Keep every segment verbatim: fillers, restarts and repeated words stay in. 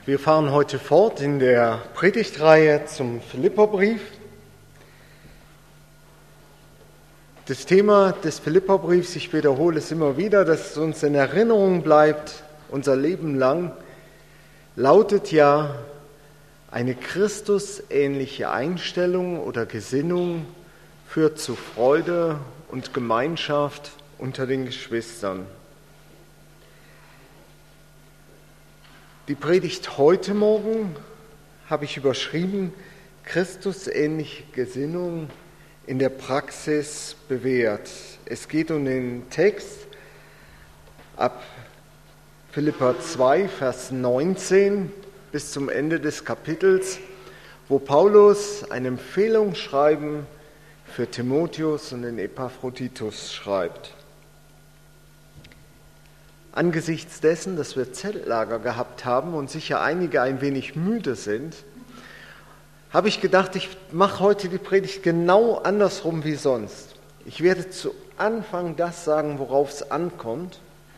Wir fahren heute fort in der Predigtreihe zum Philipperbrief. Das Thema des Philipperbriefs, ich wiederhole es immer wieder, dass es uns in Erinnerung bleibt, unser Leben lang, lautet ja eine Christusähnliche Einstellung oder Gesinnung führt zu Freude und Gemeinschaft unter den Geschwistern. Die Predigt heute Morgen habe ich überschrieben, Christusähnliche Gesinnung in der Praxis bewährt. Es geht um den Text ab Philipper zwei, Vers neunzehn bis zum Ende des Kapitels, wo Paulus ein Empfehlungsschreiben für Timotheus und den Epaphroditus schreibt. Angesichts dessen, dass wir Zeltlager gehabt haben und sicher einige ein wenig müde sind, habe ich gedacht, ich mache heute die Predigt genau andersrum wie sonst. Ich werde zu Anfang das sagen, worauf es ankommt,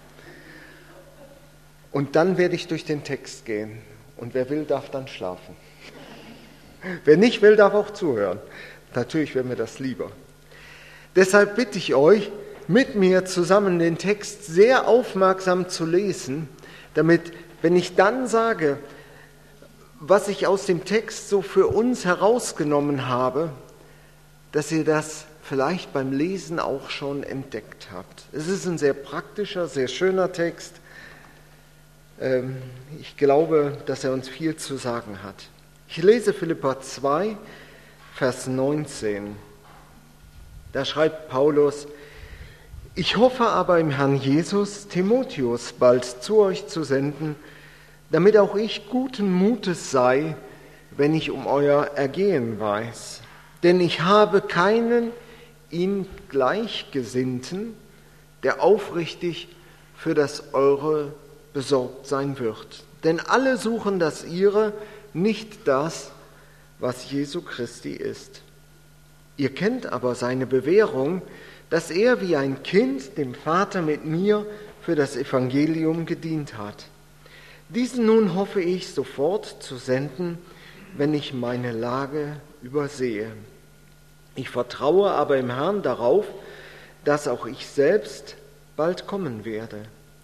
und dann werde ich durch den Text gehen. Und wer will, darf dann schlafen. Wer nicht will, darf auch zuhören. Natürlich wäre mir das lieber. Deshalb bitte ich euch, mit mir zusammen den Text sehr aufmerksam zu lesen, damit, wenn ich dann sage, was ich aus dem Text so für uns herausgenommen habe, dass ihr das vielleicht beim Lesen auch schon entdeckt habt. Es ist ein sehr praktischer, sehr schöner Text. Ich glaube, dass er uns viel zu sagen hat. Ich lese Philipper zwei, Vers neunzehn. Da schreibt Paulus: Ich hoffe aber im Herrn Jesus, Timotheus bald zu euch zu senden, damit auch ich guten Mutes sei, wenn ich um euer Ergehen weiß. Denn ich habe keinen ihm Gleichgesinnten, der aufrichtig für das Eure besorgt sein wird. Denn alle suchen das Ihre, nicht das, was Jesu Christi ist. Ihr kennt aber seine Bewährung, dass er wie ein Kind dem Vater mit mir für das Evangelium gedient hat. Diesen nun hoffe ich sofort zu senden, wenn ich meine Lage übersehe. Ich vertraue aber im Herrn darauf, dass auch ich selbst bald kommen werde.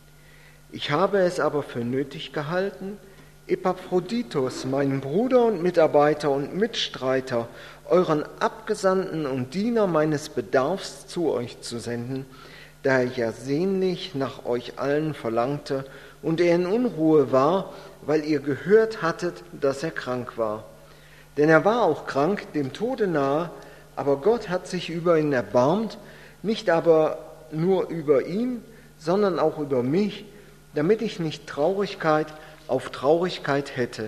Ich habe es aber für nötig gehalten, Epaphroditus, meinen Bruder und Mitarbeiter und Mitstreiter, euren Abgesandten und Diener meines Bedarfs zu euch zu senden, da er ja sehnlich nach euch allen verlangte und er in Unruhe war, weil ihr gehört hattet, dass er krank war. Denn er war auch krank, dem Tode nahe, aber Gott hat sich über ihn erbarmt, nicht aber nur über ihn, sondern auch über mich, damit ich nicht Traurigkeit auf Traurigkeit hätte.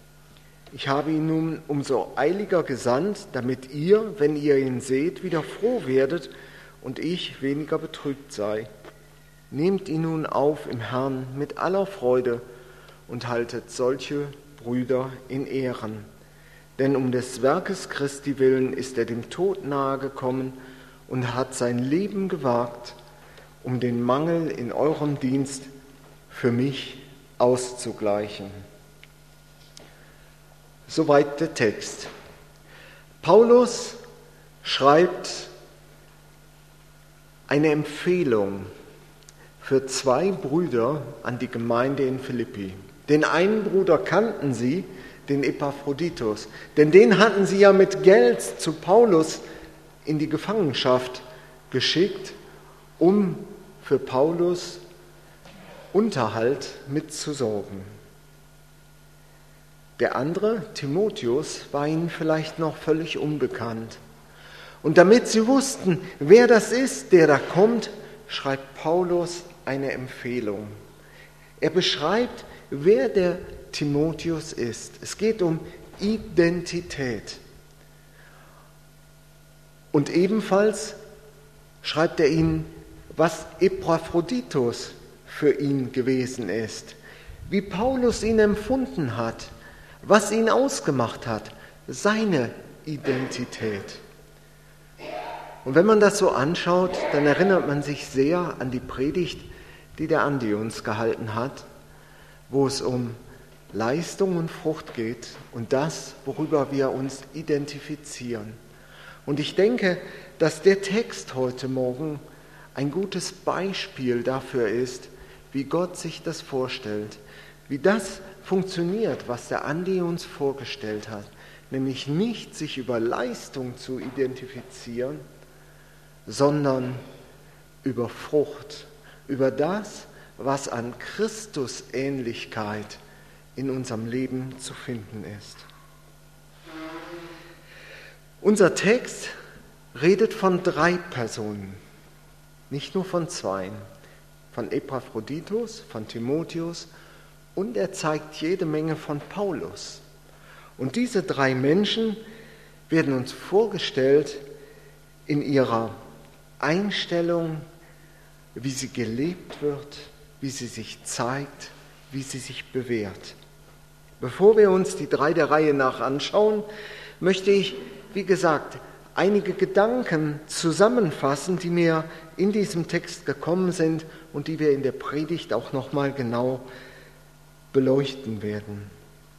Ich habe ihn nun umso eiliger gesandt, damit ihr, wenn ihr ihn seht, wieder froh werdet und ich weniger betrübt sei. Nehmt ihn nun auf im Herrn mit aller Freude und haltet solche Brüder in Ehren. Denn um des Werkes Christi willen ist er dem Tod nahe gekommen und hat sein Leben gewagt, um den Mangel in eurem Dienst für mich auszugleichen. Soweit der Text. Paulus schreibt eine Empfehlung für zwei Brüder an die Gemeinde in Philippi. Den einen Bruder kannten sie, den Epaphroditus, denn den hatten sie ja mit Geld zu Paulus in die Gefangenschaft geschickt, um für Paulus Unterhalt mitzusorgen. Der andere, Timotheus, war ihnen vielleicht noch völlig unbekannt. Und damit sie wussten, wer das ist, der da kommt, schreibt Paulus eine Empfehlung. Er beschreibt, wer der Timotheus ist. Es geht um Identität. Und ebenfalls schreibt er ihnen, was Epaphroditus für ihn gewesen ist, wie Paulus ihn empfunden hat, was ihn ausgemacht hat, seine Identität. Und wenn man das so anschaut, dann erinnert man sich sehr an die Predigt, die der Andi uns gehalten hat, wo es um Leistung und Frucht geht und das, worüber wir uns identifizieren. Und ich denke, dass der Text heute Morgen ein gutes Beispiel dafür ist, wie Gott sich das vorstellt, wie das funktioniert, was der Andi uns vorgestellt hat, nämlich nicht sich über Leistung zu identifizieren, sondern über Frucht, über das, was an Christusähnlichkeit in unserem Leben zu finden ist. Unser Text redet von drei Personen, nicht nur von zweien, von Epaphroditus, von Timotheus und er zeigt jede Menge von Paulus. Und diese drei Menschen werden uns vorgestellt in ihrer Einstellung, wie sie gelebt wird, wie sie sich zeigt, wie sie sich bewährt. Bevor wir uns die drei der Reihe nach anschauen, möchte ich, wie gesagt, einige Gedanken zusammenfassen, die mir in diesem Text gekommen sind und die wir in der Predigt auch nochmal genau beleuchten werden.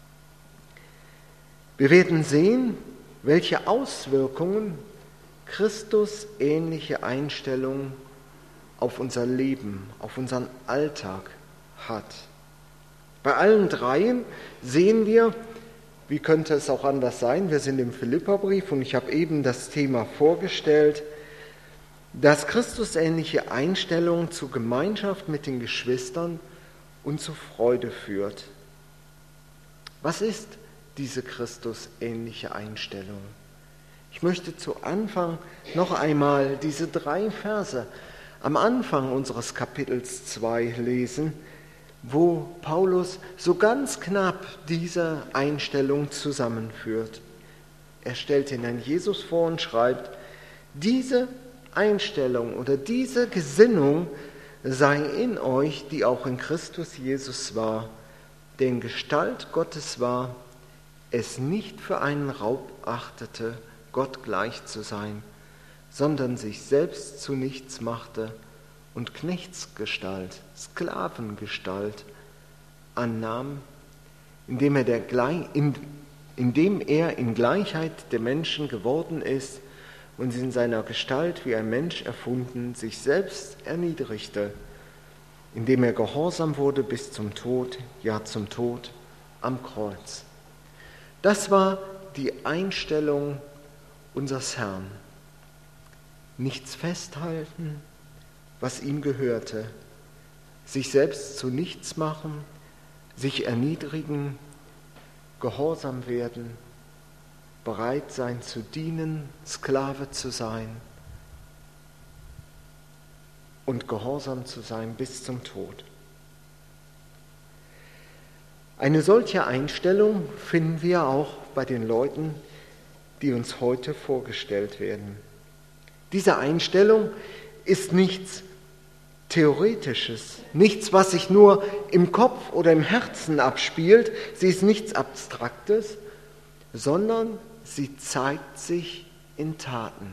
Wir werden sehen, welche Auswirkungen Christus-ähnliche Einstellung auf unser Leben, auf unseren Alltag hat. Bei allen dreien sehen wir, wie könnte es auch anders sein, wir sind im Philipperbrief und ich habe eben das Thema vorgestellt, dass Christusähnliche Einstellung zu Gemeinschaft mit den Geschwistern und zu Freude führt. Was ist diese Christusähnliche Einstellung? Ich möchte zu Anfang noch einmal diese drei Verse am Anfang unseres Kapitels zwei lesen, wo Paulus so ganz knapp diese Einstellung zusammenführt. Er stellt den Herrn Jesus vor und schreibt, diese Einstellung oder diese Gesinnung sei in euch, die auch in Christus Jesus war, der in Gestalt Gottes war, es nicht für einen Raub achtete, Gott gleich zu sein, sondern sich selbst zu nichts machte und Knechtsgestalt, Sklavengestalt annahm, indem er, der, in, indem er in Gleichheit der Menschen geworden ist und in seiner Gestalt wie ein Mensch erfunden, sich selbst erniedrigte, indem er gehorsam wurde bis zum Tod, ja zum Tod am Kreuz. Das war die Einstellung unseres Herrn. Nichts festhalten, was ihm gehörte, sich selbst zu nichts machen, sich erniedrigen, gehorsam werden, bereit sein zu dienen, Sklave zu sein und gehorsam zu sein bis zum Tod. Eine solche Einstellung finden wir auch bei den Leuten, die uns heute vorgestellt werden. Diese Einstellung ist nichts Theoretisches, nichts, was sich nur im Kopf oder im Herzen abspielt. Sie ist nichts Abstraktes, sondern sie zeigt sich in Taten.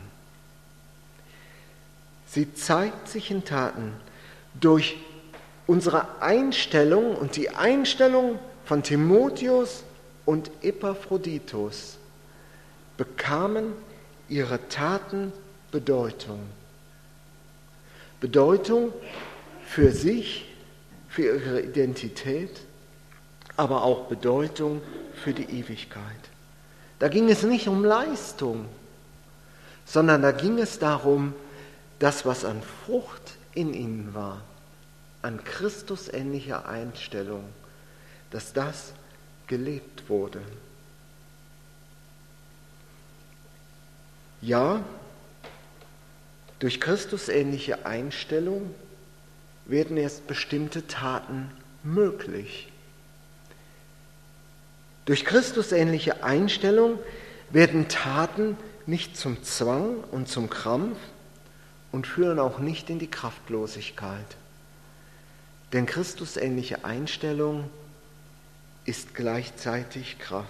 Sie zeigt sich in Taten durch unsere Einstellung und die Einstellung von Timotheus und Epaphroditus bekamen ihre Taten Bedeutung. Bedeutung für sich, für ihre Identität, aber auch Bedeutung für die Ewigkeit. Da ging es nicht um Leistung, sondern da ging es darum, das, was an Frucht in ihnen war, an Christusähnlicher Einstellung, dass das gelebt wurde. Ja, durch Christusähnliche Einstellung werden erst bestimmte Taten möglich. Durch Christusähnliche Einstellung werden Taten nicht zum Zwang und zum Krampf und führen auch nicht in die Kraftlosigkeit. Denn Christusähnliche Einstellung ist gleichzeitig Kraft.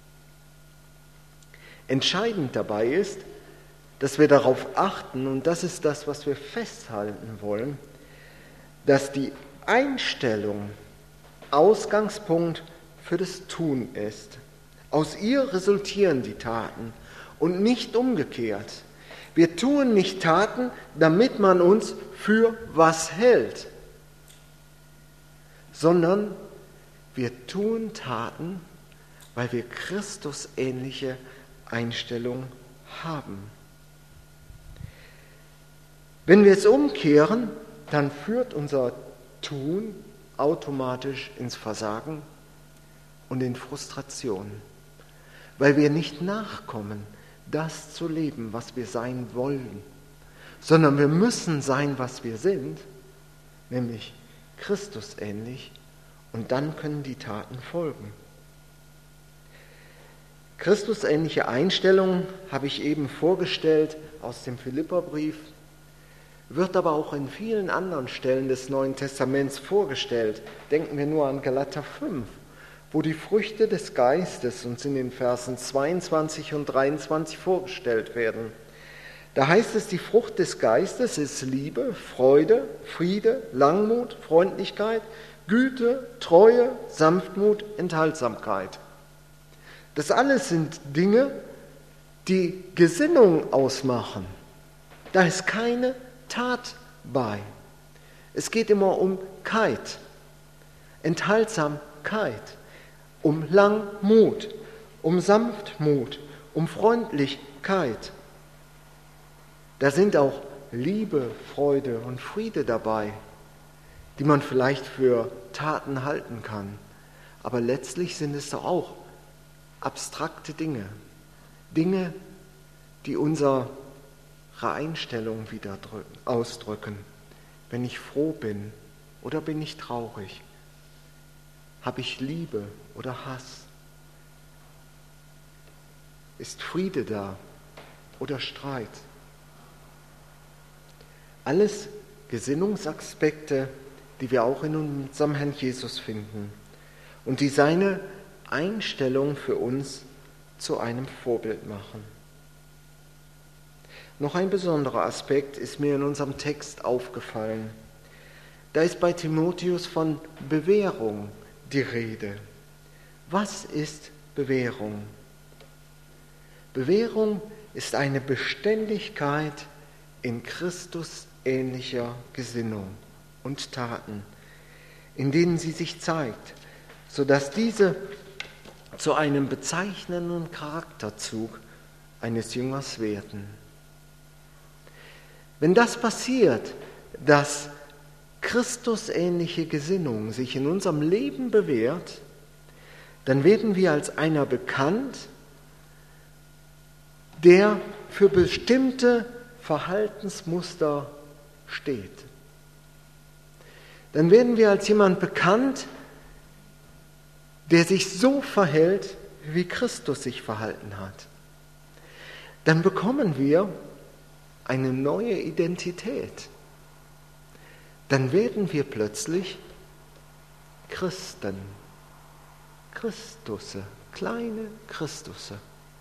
Entscheidend dabei ist, dass wir darauf achten, und das ist das, was wir festhalten wollen, dass die Einstellung Ausgangspunkt für das Tun ist. Aus ihr resultieren die Taten und nicht umgekehrt. Wir tun nicht Taten, damit man uns für was hält, sondern wir tun Taten, weil wir Christusähnliche Einstellung haben. Wenn wir es umkehren, dann führt unser Tun automatisch ins Versagen und in Frustration, weil wir nicht nachkommen, das zu leben, was wir sein wollen, sondern wir müssen sein, was wir sind, nämlich Christusähnlich, und dann können die Taten folgen. Christusähnliche Einstellung habe ich eben vorgestellt aus dem Philipperbrief, wird aber auch in vielen anderen Stellen des Neuen Testaments vorgestellt. Denken wir nur an Galater fünf, wo die Früchte des Geistes uns in den Versen zweiundzwanzig und dreiundzwanzig vorgestellt werden. Da heißt es, die Frucht des Geistes ist Liebe, Freude, Friede, Langmut, Freundlichkeit, Güte, Treue, Sanftmut, Enthaltsamkeit. Das alles sind Dinge, die Gesinnung ausmachen. Da ist keine Tat bei. Es geht immer um Keit, Enthaltsamkeit, um Langmut, um Sanftmut, um Freundlichkeit. Da sind auch Liebe, Freude und Friede dabei, die man vielleicht für Taten halten kann. Aber letztlich sind es doch auch abstrakte Dinge, Dinge, die unsere Einstellung wieder ausdrücken. Wenn ich froh bin oder bin ich traurig? Habe ich Liebe oder Hass? Ist Friede da oder Streit? Alles Gesinnungsaspekte, die wir auch in unserem Herrn Jesus finden und die seine Einstellung für uns zu einem Vorbild machen. Noch ein besonderer Aspekt ist mir in unserem Text aufgefallen. Da ist bei Timotheus von Bewährung die Rede. Was ist Bewährung? Bewährung ist eine Beständigkeit in Christus ähnlicher Gesinnung und Taten, in denen sie sich zeigt, sodass diese zu einem bezeichnenden Charakterzug eines Jüngers werden. Wenn das passiert, dass Christusähnliche Gesinnung sich in unserem Leben bewährt, dann werden wir als einer bekannt, der für bestimmte Verhaltensmuster steht. Dann werden wir als jemand bekannt, der sich so verhält, wie Christus sich verhalten hat. Dann bekommen wir eine neue Identität. Dann werden wir plötzlich Christen, Christusse, kleine Christusse.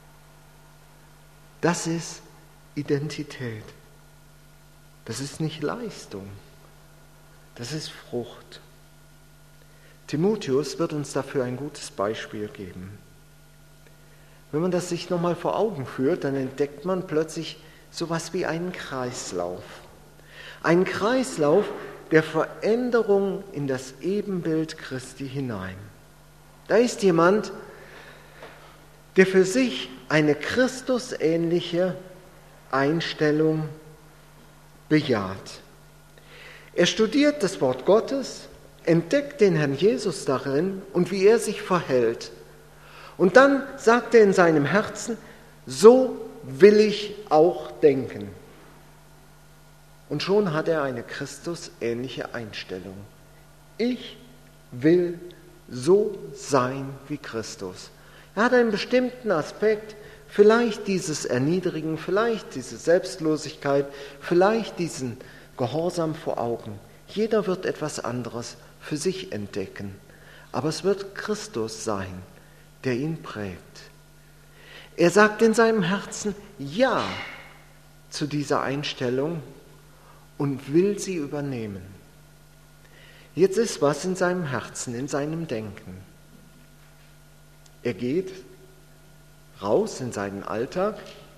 Das ist Identität. Das ist nicht Leistung. Das ist Frucht. Timotheus wird uns dafür ein gutes Beispiel geben. Wenn man das sich nochmal vor Augen führt, dann entdeckt man plötzlich sowas wie einen Kreislauf. Ein Kreislauf der Veränderung in das Ebenbild Christi hinein. Da ist jemand, der für sich eine Christusähnliche Einstellung bejaht. Er studiert das Wort Gottes, entdeckt den Herrn Jesus darin und wie er sich verhält. Und dann sagt er in seinem Herzen, so will ich auch denken. Und schon hat er eine Christusähnliche Einstellung. Ich will so sein wie Christus. Er hat einen bestimmten Aspekt, vielleicht dieses Erniedrigen, vielleicht diese Selbstlosigkeit, vielleicht diesen Gehorsam vor Augen. Jeder wird etwas anderes für sich entdecken. Aber es wird Christus sein, der ihn prägt. Er sagt in seinem Herzen Ja zu dieser Einstellung und will sie übernehmen. Jetzt ist was in seinem Herzen, in seinem Denken. Er geht raus in seinen Alltag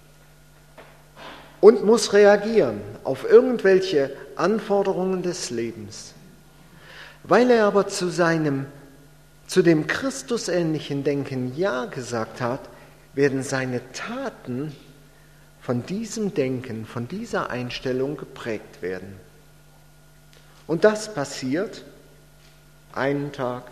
und muss reagieren auf irgendwelche Anforderungen des Lebens. Weil er aber zu seinem, zu dem Christusähnlichen Denken Ja gesagt hat, werden seine Taten von diesem Denken, von dieser Einstellung geprägt werden. Und das passiert einen Tag,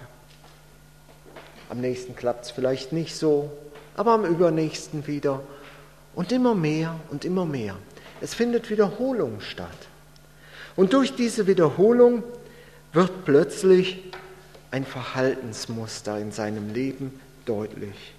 am nächsten klappt es vielleicht nicht so, aber am übernächsten wieder und immer mehr und immer mehr. Es findet Wiederholung statt. Und durch diese Wiederholung wird plötzlich ein Verhaltensmuster in seinem Leben deutlich.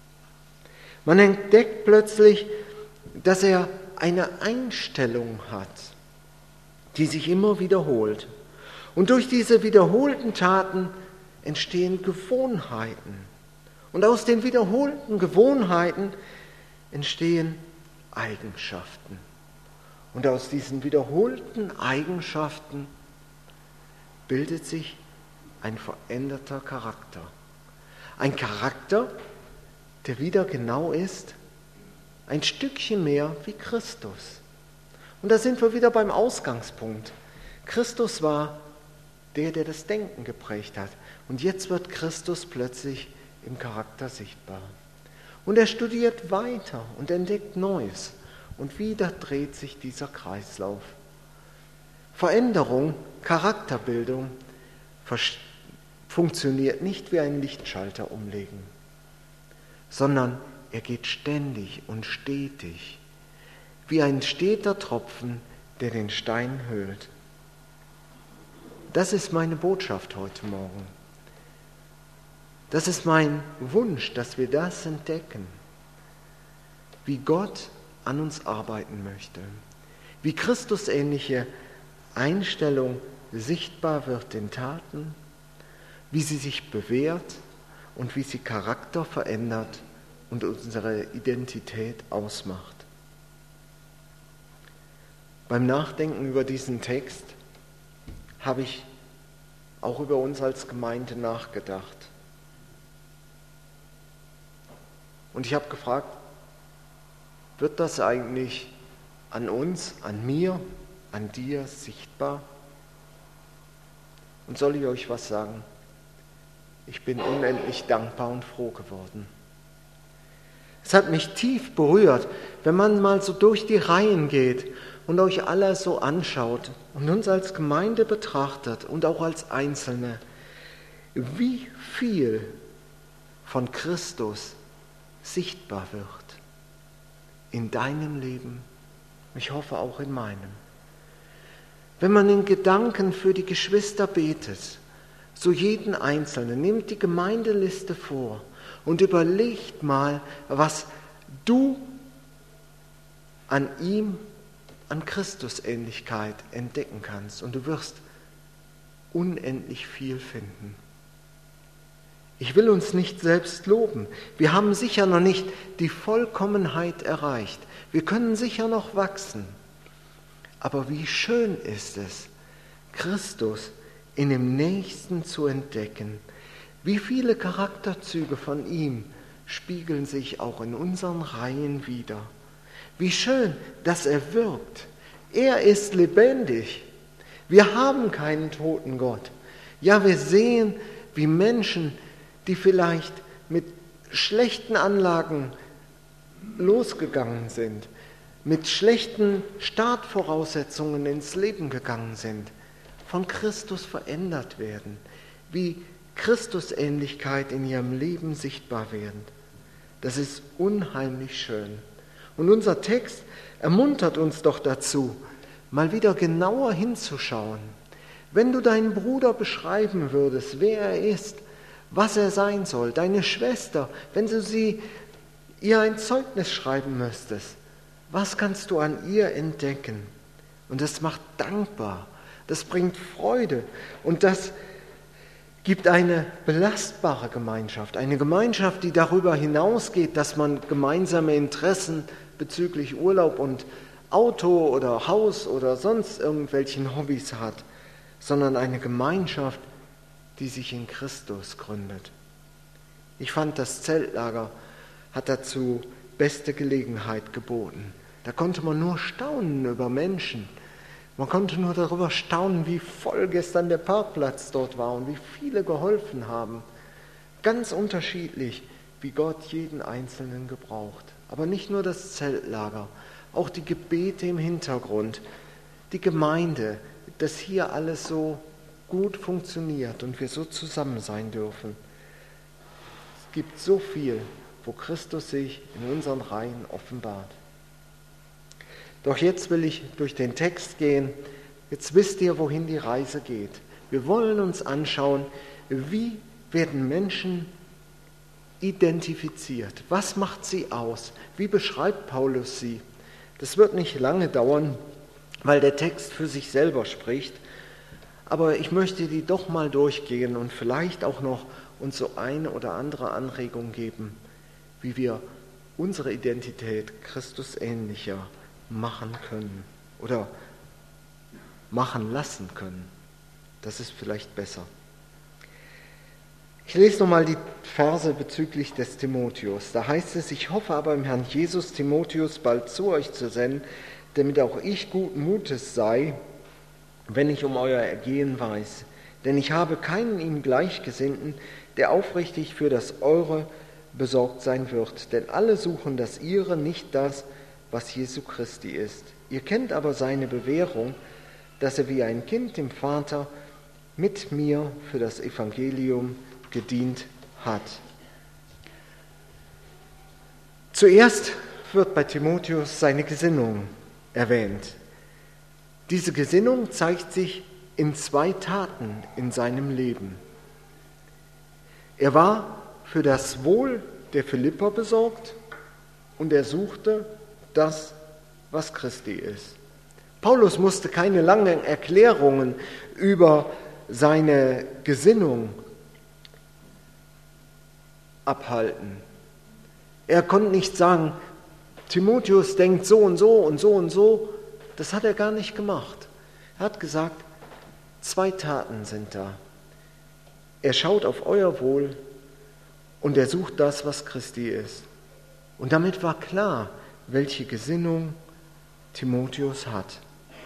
Man entdeckt plötzlich, dass er eine Einstellung hat, die sich immer wiederholt. Und durch diese wiederholten Taten entstehen Gewohnheiten. Und aus den wiederholten Gewohnheiten entstehen Eigenschaften. Und aus diesen wiederholten Eigenschaften bildet sich ein veränderter Charakter. Ein Charakter, der wieder genau ist, ein Stückchen mehr wie Christus. Und da sind wir wieder beim Ausgangspunkt. Christus war der, der das Denken geprägt hat. Und jetzt wird Christus plötzlich im Charakter sichtbar. Und er studiert weiter und entdeckt Neues. Und wieder dreht sich dieser Kreislauf. Veränderung, Charakterbildung funktioniert nicht wie ein Lichtschalter umlegen, sondern er geht ständig und stetig, wie ein steter Tropfen, der den Stein höhlt. Das ist meine Botschaft heute Morgen. Das ist mein Wunsch, dass wir das entdecken, wie Gott an uns arbeiten möchte, wie Christusähnliche Einstellung sichtbar wird in Taten, wie sie sich bewährt und wie sie Charakter verändert und unsere Identität ausmacht. Beim Nachdenken über diesen Text habe ich auch über uns als Gemeinde nachgedacht. Und ich habe gefragt, wird das eigentlich an uns, an mir, an dir sichtbar? Und soll ich euch was sagen? Ich bin unendlich dankbar und froh geworden. Es hat mich tief berührt, wenn man mal so durch die Reihen geht und euch alle so anschaut und uns als Gemeinde betrachtet und auch als Einzelne, wie viel von Christus sichtbar wird in deinem Leben, ich hoffe auch in meinem. Wenn man in Gedanken für die Geschwister betet, so jeden Einzelnen, nimmt die Gemeindeliste vor und überlegt mal, was du an ihm, an Christusähnlichkeit entdecken kannst. Und du wirst unendlich viel finden. Ich will uns nicht selbst loben. Wir haben sicher noch nicht die Vollkommenheit erreicht. Wir können sicher noch wachsen. Aber wie schön ist es, Christus in dem Nächsten zu entdecken. Wie viele Charakterzüge von ihm spiegeln sich auch in unseren Reihen wider. Wie schön, dass er wirkt. Er ist lebendig. Wir haben keinen toten Gott. Ja, wir sehen, wie Menschen, die vielleicht mit schlechten Anlagen losgegangen sind, mit schlechten Startvoraussetzungen ins Leben gegangen sind, von Christus verändert werden, wie Christusähnlichkeit in ihrem Leben sichtbar werden. Das ist unheimlich schön. Und unser Text ermuntert uns doch dazu, mal wieder genauer hinzuschauen. Wenn du deinen Bruder beschreiben würdest, wer er ist, was er sein soll, deine Schwester, wenn du sie ihr ein Zeugnis schreiben müsstest, was kannst du an ihr entdecken? Und das macht dankbar, das bringt Freude und das gibt eine belastbare Gemeinschaft, eine Gemeinschaft, die darüber hinausgeht, dass man gemeinsame Interessen bezüglich Urlaub und Auto oder Haus oder sonst irgendwelchen Hobbys hat, sondern eine Gemeinschaft, die sich in Christus gründet. Ich fand, das Zeltlager hat dazu beste Gelegenheit geboten. Da konnte man nur staunen über Menschen. Man konnte nur darüber staunen, wie voll gestern der Parkplatz dort war und wie viele geholfen haben. Ganz unterschiedlich, wie Gott jeden Einzelnen gebraucht. Aber nicht nur das Zeltlager, auch die Gebete im Hintergrund, die Gemeinde, dass hier alles so gut funktioniert und wir so zusammen sein dürfen. Es gibt so viel, wo Christus sich in unseren Reihen offenbart. Doch jetzt will ich durch den Text gehen. Jetzt wisst ihr, wohin die Reise geht. Wir wollen uns anschauen, wie werden Menschen identifiziert? Was macht sie aus? Wie beschreibt Paulus sie? Das wird nicht lange dauern, weil der Text für sich selber spricht. Aber ich möchte die doch mal durchgehen und vielleicht auch noch uns so eine oder andere Anregung geben, wie wir unsere Identität Christus ähnlicher machen können oder machen lassen können. Das ist vielleicht besser. Ich lese nochmal die Verse bezüglich des Timotheus. Da heißt es, ich hoffe aber im Herrn Jesus Timotheus bald zu euch zu senden, damit auch ich guten Mutes sei, wenn ich um euer Ergehen weiß. Denn ich habe keinen ihm Gleichgesinnten, der aufrichtig für das Eure besorgt sein wird. Denn alle suchen das Ihre, nicht das, was Jesu Christi ist. Ihr kennt aber seine Bewährung, dass er wie ein Kind dem Vater mit mir für das Evangelium gedient hat. Zuerst wird bei Timotheus seine Gesinnung erwähnt. Diese Gesinnung zeigt sich in zwei Taten in seinem Leben. Er war für das Wohl der Philipper besorgt und er suchte das, was Christi ist. Paulus musste keine langen Erklärungen über seine Gesinnung abhalten. Er konnte nicht sagen, Timotheus denkt so und so und so und so. Das hat er gar nicht gemacht. Er hat gesagt, zwei Taten sind da. Er schaut auf euer Wohl und er sucht das, was Christi ist. Und damit war klar, welche Gesinnung Timotheus hat.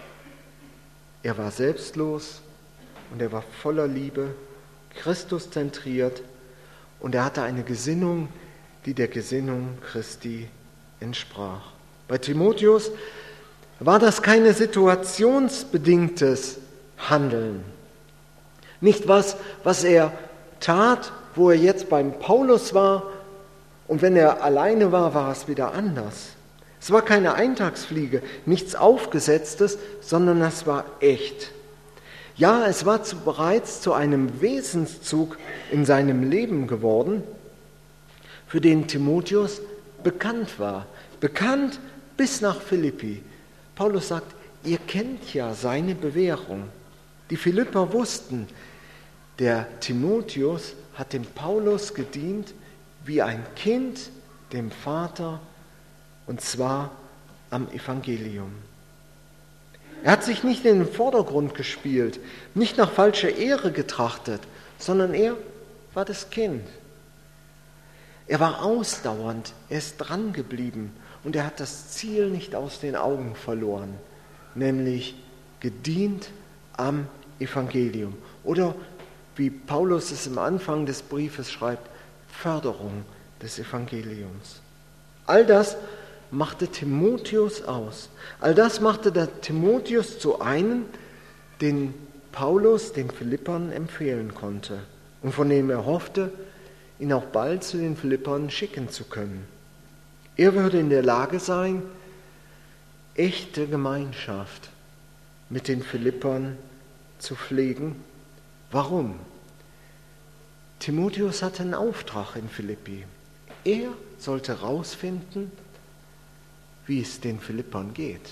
Er war selbstlos und er war voller Liebe, Christus zentriert und er hatte eine Gesinnung, die der Gesinnung Christi entsprach. Bei Timotheus war das kein situationsbedingtes Handeln. Nicht was, was er tat, wo er jetzt beim Paulus war und wenn er alleine war, war es wieder anders. Es war keine Eintagsfliege, nichts Aufgesetztes, sondern es war echt. Ja, es war zu, bereits zu einem Wesenszug in seinem Leben geworden, für den Timotheus bekannt war. Bekannt bis nach Philippi. Paulus sagt, ihr kennt ja seine Bewährung. Die Philipper wussten, der Timotheus hat dem Paulus gedient wie ein Kind dem Vater, und zwar am Evangelium. Er hat sich nicht in den Vordergrund gespielt, nicht nach falscher Ehre getrachtet, sondern er war das Kind. Er war ausdauernd, er ist dran geblieben und er hat das Ziel nicht aus den Augen verloren, nämlich gedient am Evangelium. Oder wie Paulus es im Anfang des Briefes schreibt, Förderung des Evangeliums. All das machte Timotheus aus. All das machte der Timotheus zu einem, den Paulus den Philippern empfehlen konnte und von dem er hoffte, ihn auch bald zu den Philippern schicken zu können. Er würde in der Lage sein, echte Gemeinschaft mit den Philippern zu pflegen. Warum? Timotheus hatte einen Auftrag in Philippi. Er sollte herausfinden, wie es den Philippern geht.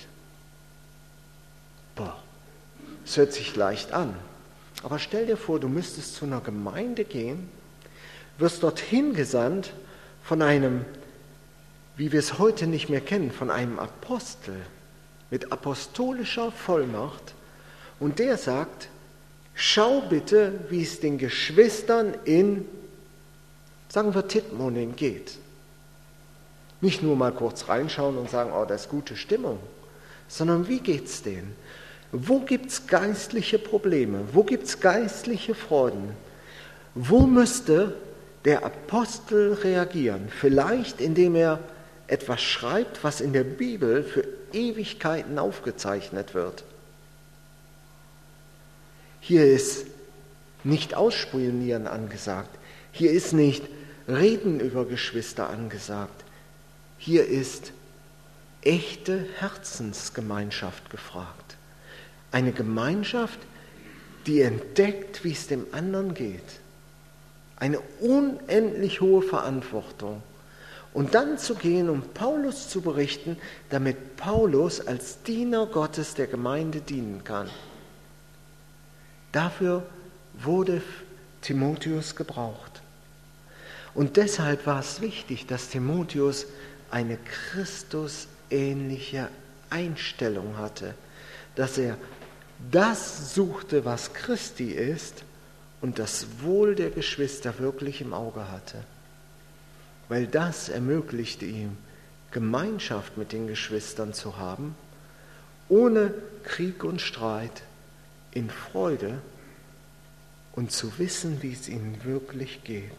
Boah, es hört sich leicht an. Aber stell dir vor, du müsstest zu einer Gemeinde gehen, wirst dorthin gesandt von einem, wie wir es heute nicht mehr kennen, von einem Apostel mit apostolischer Vollmacht. Und der sagt, schau bitte, wie es den Geschwistern in Sagen wir Titmo, den geht. Nicht nur mal kurz reinschauen und sagen, oh, das ist gute Stimmung, sondern wie geht's denen? Wo gibt's geistliche Probleme? Wo gibt's geistliche Freuden? Wo müsste der Apostel reagieren? Vielleicht, indem er etwas schreibt, was in der Bibel für Ewigkeiten aufgezeichnet wird. Hier ist nicht Ausspionieren angesagt. Hier ist nicht Reden über Geschwister angesagt. Hier ist echte Herzensgemeinschaft gefragt. Eine Gemeinschaft, die entdeckt, wie es dem anderen geht. Eine unendlich hohe Verantwortung. Und dann zu gehen, um Paulus zu berichten, damit Paulus als Diener Gottes der Gemeinde dienen kann. Dafür wurde Timotheus gebraucht. Und deshalb war es wichtig, dass Timotheus eine Christusähnliche Einstellung hatte, dass er das suchte, was Christi ist, und das Wohl der Geschwister wirklich im Auge hatte. Weil das ermöglichte ihm, Gemeinschaft mit den Geschwistern zu haben, ohne Krieg und Streit, in Freude und zu wissen, wie es ihnen wirklich geht.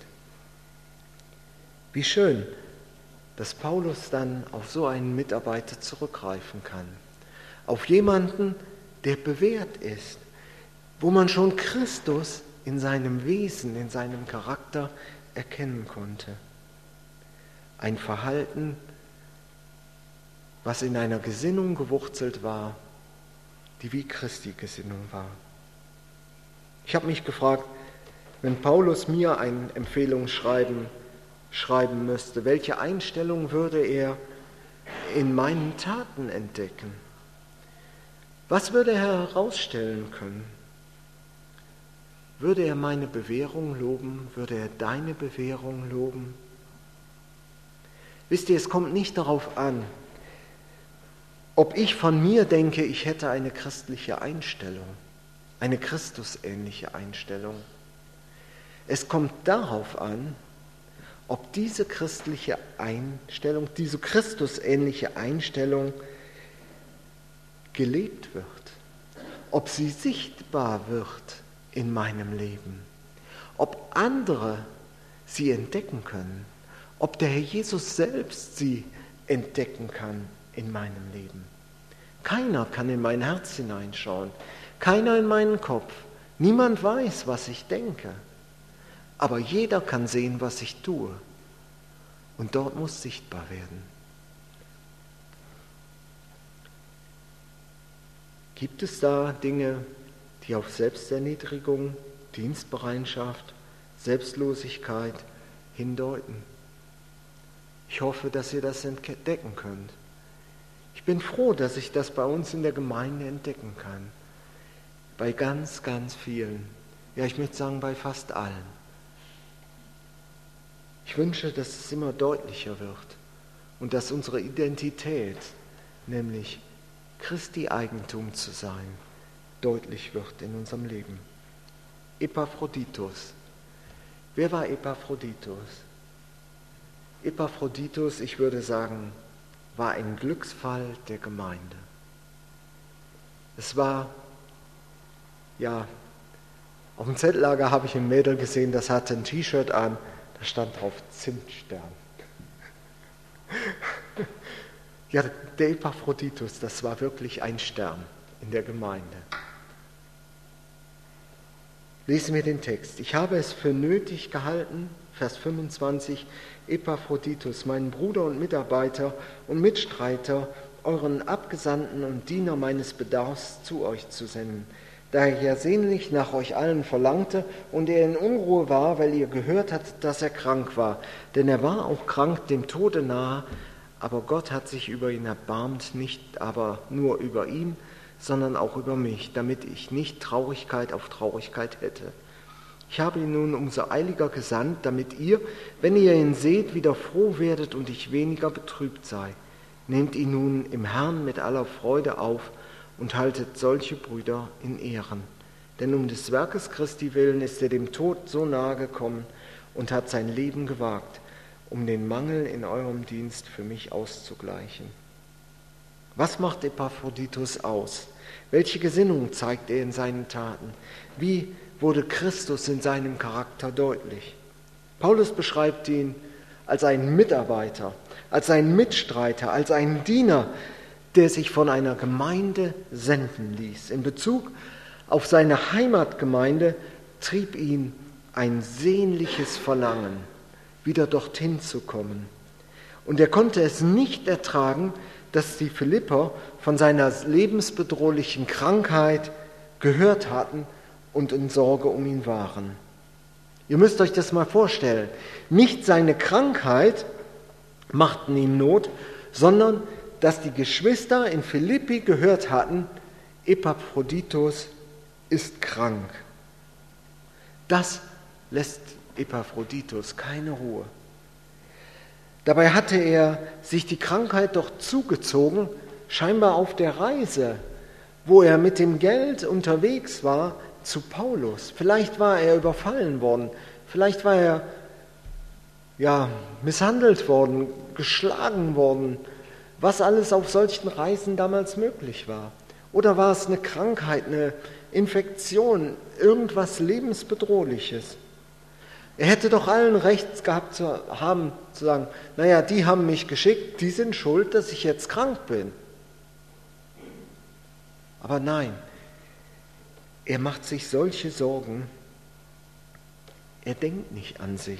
Wie schön, dass Paulus dann auf so einen Mitarbeiter zurückgreifen kann. Auf jemanden, der bewährt ist, wo man schon Christus in seinem Wesen, in seinem Charakter erkennen konnte. Ein Verhalten, was in einer Gesinnung gewurzelt war, die wie Christi Gesinnung war. Ich habe mich gefragt, wenn Paulus mir ein Empfehlungsschreiben schreiben müsste, welche Einstellung würde er in meinen Taten entdecken? Was würde er herausstellen können? Würde er meine Bewährung loben? Würde er deine Bewährung loben? Wisst ihr, es kommt nicht darauf an, ob ich von mir denke, ich hätte eine christliche Einstellung, eine Christusähnliche Einstellung. Es kommt darauf an, ob diese christliche Einstellung, diese Christusähnliche Einstellung gelebt wird, ob sie sichtbar wird in meinem Leben, ob andere sie entdecken können, ob der Herr Jesus selbst sie entdecken kann in meinem Leben. Keiner kann in mein Herz hineinschauen, keiner in meinen Kopf, niemand weiß, was ich denke, aber jeder kann sehen, was ich tue, und dort muss sichtbar werden. Gibt es da Dinge, die auf Selbsterniedrigung, Dienstbereitschaft, Selbstlosigkeit hindeuten? Ich hoffe, dass ihr das entdecken könnt. Ich bin froh, dass ich das bei uns in der Gemeinde entdecken kann. Bei ganz, ganz vielen. Ja, ich möchte sagen, bei fast allen. Ich wünsche, dass es immer deutlicher wird und dass unsere Identität, nämlich Christi Eigentum zu sein, deutlich wird in unserem Leben. Epaphroditus. Wer war Epaphroditus? Epaphroditus, ich würde sagen, war ein Glücksfall der Gemeinde. Es war, ja, auf dem Zeltlager habe ich ein Mädel gesehen, das hatte ein T-Shirt an, da stand drauf Zimtstern. Ja, der Epaphroditus, das war wirklich ein Stern in der Gemeinde. Lesen wir den Text. Ich habe es für nötig gehalten, Vers fünfundzwanzig, Epaphroditus, meinen Bruder und Mitarbeiter und Mitstreiter, euren Abgesandten und Diener meines Bedarfs zu euch zu senden, da er ja sehnlich nach euch allen verlangte und er in Unruhe war, weil ihr gehört habt, dass er krank war. Denn er war auch krank, dem Tode nahe, aber Gott hat sich über ihn erbarmt, nicht aber nur über ihn, sondern auch über mich, damit ich nicht Traurigkeit auf Traurigkeit hätte. Ich habe ihn nun umso eiliger gesandt, damit ihr, wenn ihr ihn seht, wieder froh werdet und ich weniger betrübt sei. Nehmt ihn nun im Herrn mit aller Freude auf und haltet solche Brüder in Ehren. Denn um des Werkes Christi willen ist er dem Tod so nahe gekommen und hat sein Leben gewagt, um den Mangel in eurem Dienst für mich auszugleichen. Was macht Epaphroditus aus? Welche Gesinnung zeigt er in seinen Taten? Wie wurde Christus in seinem Charakter deutlich? Paulus beschreibt ihn als einen Mitarbeiter, als einen Mitstreiter, als einen Diener, der sich von einer Gemeinde senden ließ. In Bezug auf seine Heimatgemeinde trieb ihn ein sehnliches Verlangen, wieder dorthin zu kommen. Und er konnte es nicht ertragen, dass die Philipper von seiner lebensbedrohlichen Krankheit gehört hatten und in Sorge um ihn waren. Ihr müsst euch das mal vorstellen. Nicht seine Krankheit machten ihm Not, sondern dass die Geschwister in Philippi gehört hatten, Epaphroditus ist krank. Das lässt Epaphroditus keine Ruhe. Dabei hatte er sich die Krankheit doch zugezogen, scheinbar auf der Reise, wo er mit dem Geld unterwegs war, zu Paulus. Vielleicht war er überfallen worden, vielleicht war er ja, misshandelt worden, geschlagen worden, was alles auf solchen Reisen damals möglich war. Oder war es eine Krankheit, eine Infektion, irgendwas Lebensbedrohliches? Er hätte doch allen Recht gehabt zu haben, zu sagen, naja, die haben mich geschickt, die sind schuld, dass ich jetzt krank bin. Aber nein, er macht sich solche Sorgen, er denkt nicht an sich.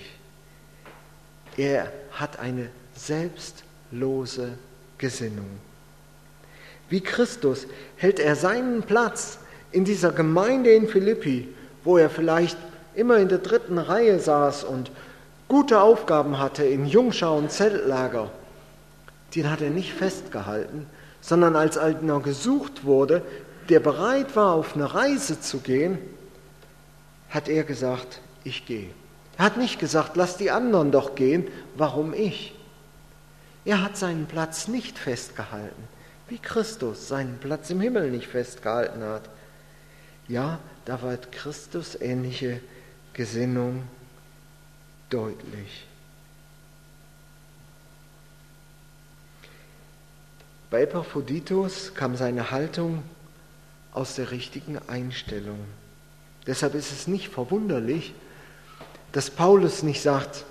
Er hat eine selbstlose Gesinnung. Wie Christus hält er seinen Platz in dieser Gemeinde in Philippi, wo er vielleicht immer in der dritten Reihe saß und gute Aufgaben hatte in Jungschau und Zeltlager. Den hat er nicht festgehalten, sondern als einer gesucht wurde, der bereit war, auf eine Reise zu gehen, hat er gesagt, ich gehe. Er hat nicht gesagt, lass die anderen doch gehen, warum ich? Er hat seinen Platz nicht festgehalten, wie Christus seinen Platz im Himmel nicht festgehalten hat. Ja, da wird Christus ähnliche Gesinnung deutlich. Bei Epaphroditus kam seine Haltung aus der richtigen Einstellung. Deshalb ist es nicht verwunderlich, dass Paulus nicht sagt,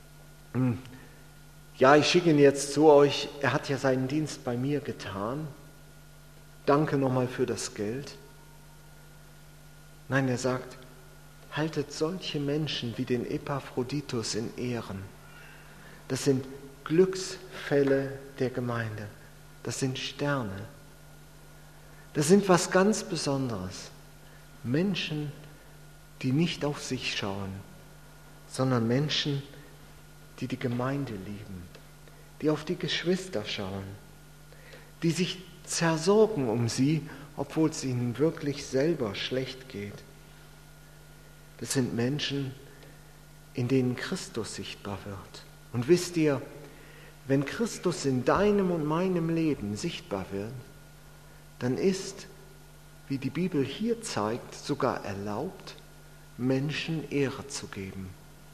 ja, ich schicke ihn jetzt zu euch, er hat ja seinen Dienst bei mir getan, danke nochmal für das Geld. Nein, er sagt, haltet solche Menschen wie den Epaphroditus in Ehren. Das sind Glücksfälle der Gemeinde, das sind Sterne. Das sind was ganz Besonderes. Menschen, die nicht auf sich schauen, sondern Menschen, die die Gemeinde lieben, die auf die Geschwister schauen, die sich zersorgen um sie, obwohl es ihnen wirklich selber schlecht geht. Das sind Menschen, in denen Christus sichtbar wird. Und wisst ihr, wenn Christus in deinem und meinem Leben sichtbar wird, dann ist, wie die Bibel hier zeigt, sogar erlaubt, Menschen Ehre zu geben.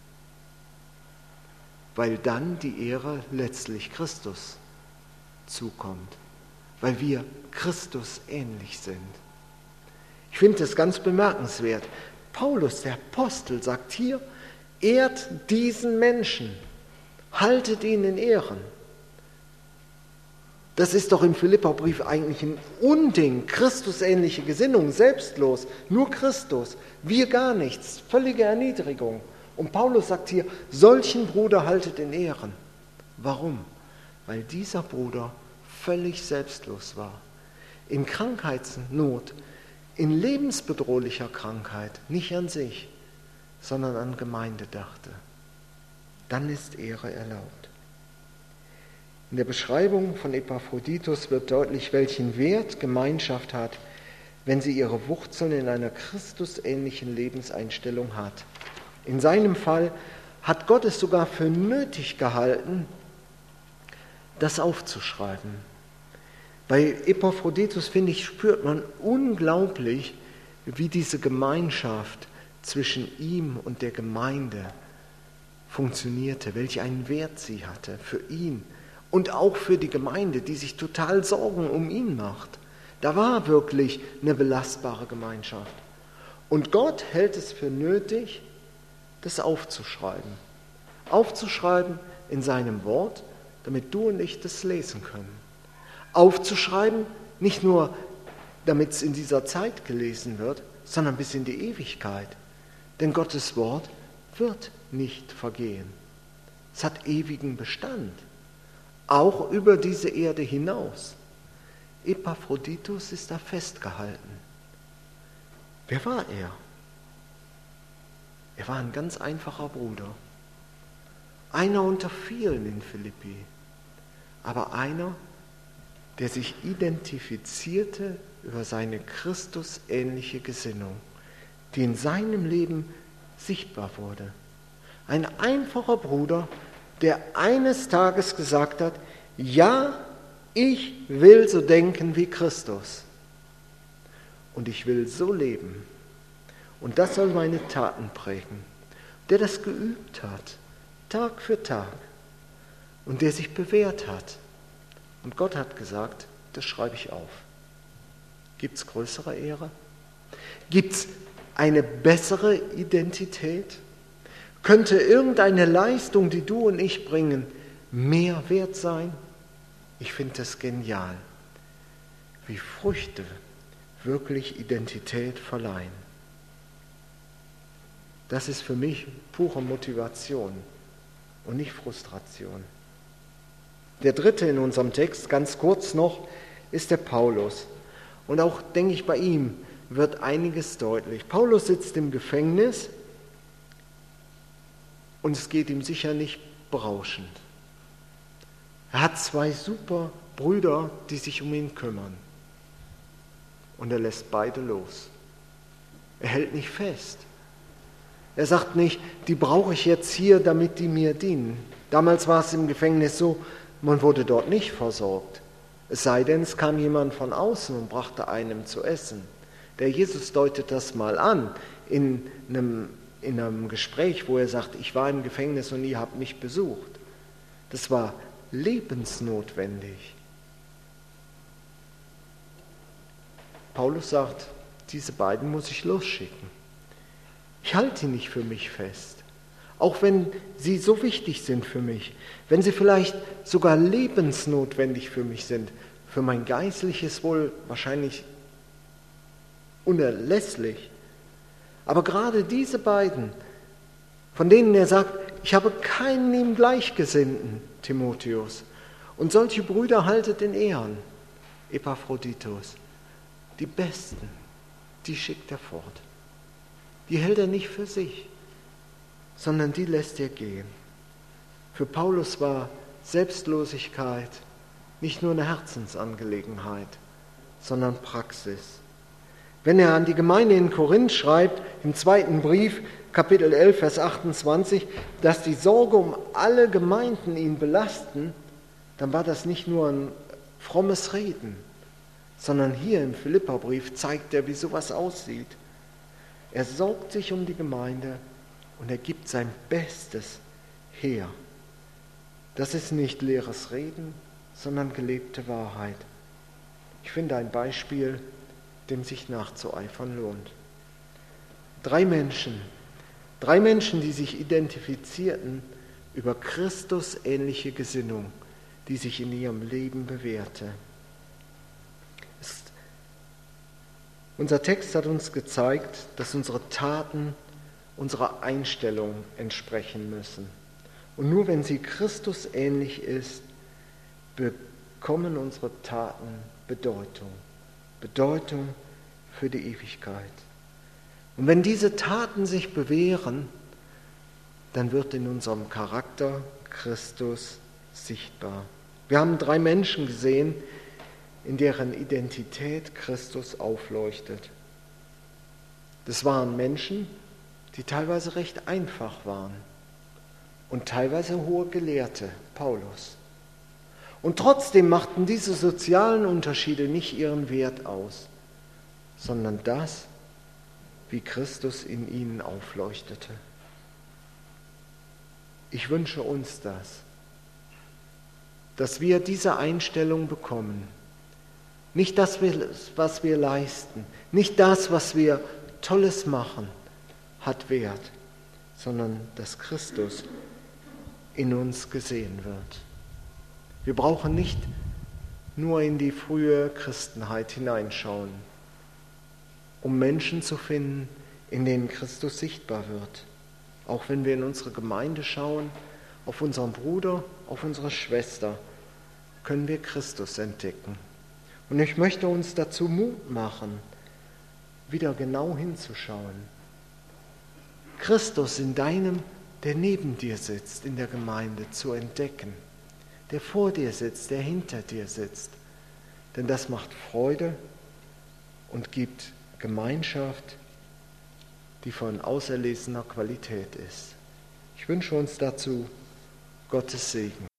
Weil dann die Ehre letztlich Christus zukommt. Weil wir Christus ähnlich sind. Ich finde das ganz bemerkenswert. Paulus, der Apostel, sagt hier, ehrt diesen Menschen, haltet ihn in Ehren. Das ist doch im Philipperbrief eigentlich ein Unding, Christusähnliche Gesinnung, selbstlos, nur Christus, wir gar nichts, völlige Erniedrigung. Und Paulus sagt hier, solchen Bruder haltet in Ehren. Warum? Weil dieser Bruder völlig selbstlos war, in Krankheitsnot, in lebensbedrohlicher Krankheit, nicht an sich, sondern an Gemeinde dachte. Dann ist Ehre erlaubt. In der Beschreibung von Epaphroditus wird deutlich, welchen Wert Gemeinschaft hat, wenn sie ihre Wurzeln in einer christusähnlichen Lebenseinstellung hat. In seinem Fall hat Gott es sogar für nötig gehalten, das aufzuschreiben. Bei Epaphroditus, finde ich, spürt man unglaublich, wie diese Gemeinschaft zwischen ihm und der Gemeinde funktionierte, welch einen Wert sie hatte für ihn und auch für die Gemeinde, die sich total Sorgen um ihn macht. Da war wirklich eine belastbare Gemeinschaft. Und Gott hält es für nötig, das aufzuschreiben. Aufzuschreiben in seinem Wort, damit du und ich das lesen können. Aufzuschreiben, nicht nur damit es in dieser Zeit gelesen wird, sondern bis in die Ewigkeit. Denn Gottes Wort wird nicht vergehen. Es hat ewigen Bestand, auch über diese Erde hinaus. Epaphroditus ist da festgehalten. Wer war er? Er war ein ganz einfacher Bruder. Einer unter vielen in Philippi, aber einer, der sich identifizierte über seine Christusähnliche Gesinnung, die in seinem Leben sichtbar wurde. Ein einfacher Bruder, der eines Tages gesagt hat, ja, ich will so denken wie Christus und ich will so leben und das soll meine Taten prägen. Der das geübt hat, Tag für Tag und der sich bewährt hat. Und Gott hat gesagt, das schreibe ich auf. Gibt es größere Ehre? Gibt es eine bessere Identität? Könnte irgendeine Leistung, die du und ich bringen, mehr wert sein? Ich finde das genial, wie Früchte wirklich Identität verleihen. Das ist für mich pure Motivation und nicht Frustration. Der dritte in unserem Text, ganz kurz noch, ist der Paulus. Und auch, denke ich, bei ihm wird einiges deutlich. Paulus sitzt im Gefängnis und es geht ihm sicher nicht berauschend. Er hat zwei super Brüder, die sich um ihn kümmern. Und er lässt beide los. Er hält nicht fest. Er sagt nicht, die brauche ich jetzt hier, damit die mir dienen. Damals war es im Gefängnis so, man wurde dort nicht versorgt. Es sei denn, es kam jemand von außen und brachte einem zu essen. Der Jesus deutet das mal an in einem, in einem Gespräch, wo er sagt, ich war im Gefängnis und ihr habt mich besucht. Das war lebensnotwendig. Paulus sagt, diese beiden muss ich losschicken. Ich halte sie nicht für mich fest, auch wenn sie so wichtig sind für mich, wenn sie vielleicht sogar lebensnotwendig für mich sind, für mein geistliches Wohl wahrscheinlich unerlässlich. Aber gerade diese beiden, von denen er sagt, ich habe keinen ihm Gleichgesinnten, Timotheus, und solche Brüder haltet in Ehren, Epaphroditus, die Besten, die schickt er fort. Die hält er nicht für sich, sondern die lässt er gehen. Für Paulus war Selbstlosigkeit nicht nur eine Herzensangelegenheit, sondern Praxis. Wenn er an die Gemeinde in Korinth schreibt, im zweiten Brief, Kapitel elf, Vers achtundzwanzig, dass die Sorge um alle Gemeinden ihn belasten, dann war das nicht nur ein frommes Reden, sondern hier im Philipperbrief zeigt er, wie sowas aussieht. Er sorgt sich um die Gemeinde und er gibt sein Bestes her. Das ist nicht leeres Reden, sondern gelebte Wahrheit. Ich finde ein Beispiel, dem sich nachzueifern lohnt. Drei Menschen, drei Menschen, die sich identifizierten über Christus ähnliche Gesinnung, die sich in ihrem Leben bewährte. Es, unser Text hat uns gezeigt, dass unsere Taten unserer Einstellung entsprechen müssen. Und nur wenn sie Christus ähnlich ist, bekommen unsere Taten Bedeutung. Bedeutung für die Ewigkeit. Und wenn diese Taten sich bewähren, dann wird in unserem Charakter Christus sichtbar. Wir haben drei Menschen gesehen, in deren Identität Christus aufleuchtet. Das waren Menschen, die teilweise recht einfach waren und teilweise hohe Gelehrte, Paulus. Und trotzdem machten diese sozialen Unterschiede nicht ihren Wert aus, sondern das, wie Christus in ihnen aufleuchtete. Ich wünsche uns das, dass wir diese Einstellung bekommen. Nicht das, was wir leisten, nicht das, was wir Tolles machen, hat Wert, sondern dass Christus in uns gesehen wird. Wir brauchen nicht nur in die frühe Christenheit hineinschauen, um Menschen zu finden, in denen Christus sichtbar wird. Auch wenn wir in unsere Gemeinde schauen, auf unseren Bruder, auf unsere Schwester, können wir Christus entdecken. Und ich möchte uns dazu Mut machen, wieder genau hinzuschauen. Christus in deinem, der neben dir sitzt, in der Gemeinde zu entdecken, der vor dir sitzt, der hinter dir sitzt. Denn das macht Freude und gibt Gemeinschaft, die von auserlesener Qualität ist. Ich wünsche uns dazu Gottes Segen.